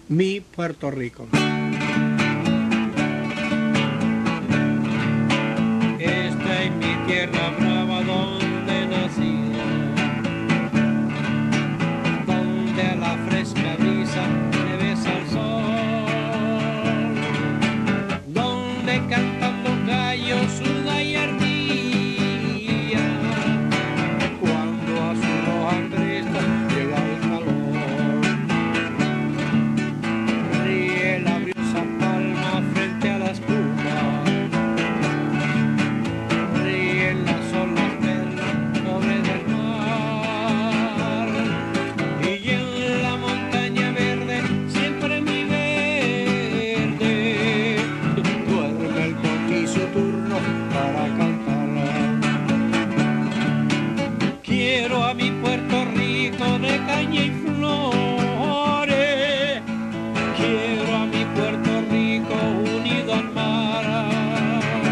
mi Puerto Rico. Esta es mi tierra brava donde nací, donde a la fresca brisa me besa el sol, donde cantan los gallos suda y ardilla, cuando a su hoja cresta llega el calor. Ríe la brisa palma frente a la espuma, ríen las olas verdes sobre del mar, y en la montaña verde, siempre mi verde, duerme el coqui su turno para cantar. Quiero a mi Puerto Rico de caña y flores, quiero a mi Puerto